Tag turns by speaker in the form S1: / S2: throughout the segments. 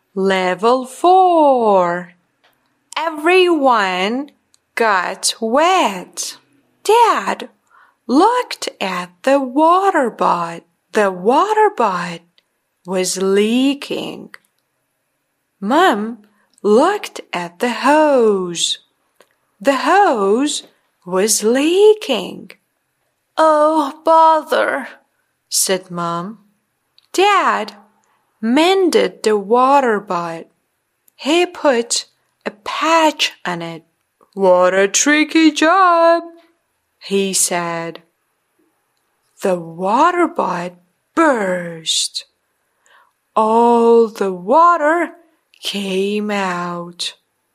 S1: Level 4. Everyone got wet. Dad looked at the water butt. The water butt was leaking. Mom looked at the hose. The hose was leaking. "Oh, bother," said Mom. Dad mended the water butt. He put a patch on it. "What a tricky job," he said. The water butt burst. All the water came out.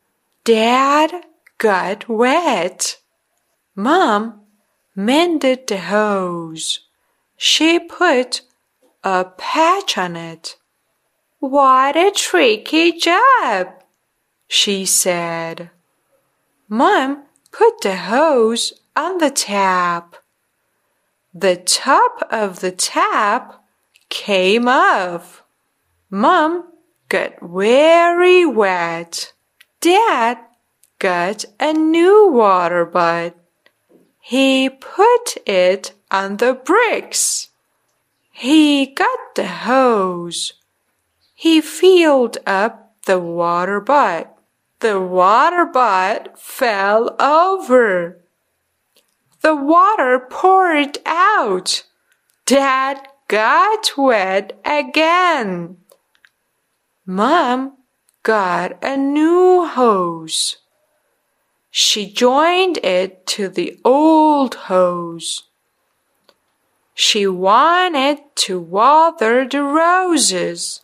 S1: Dad got wet. Mom mended the hose. She put a patch on it. "What a tricky job," she said. Mom put the hose on the tap. The top of the tap came off. Mom got very wet. Dad got a new water butt. He put it on the bricks. He got the hose. He filled up the water butt. The water butt fell over. The water poured out. Dad got wet again. Mom got a new hose. She joined it to the old hose. She wanted to water the roses.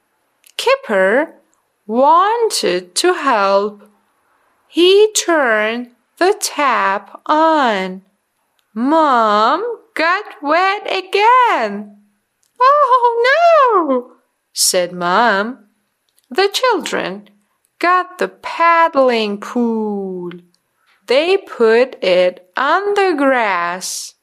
S1: Kipper wanted to help. He turned the tap on. Mom got wet again. "Oh no," said Mom. The children got the paddling pool. They put it on the grass.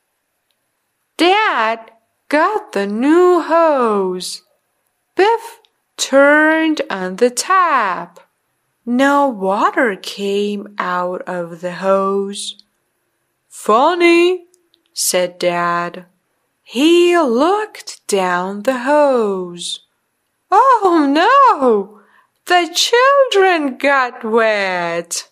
S1: Dad got the new hose. Biff turned on the tap. No water came out of the hose. "Funny," said Dad. He looked down the hose. "Oh no! The children got wet."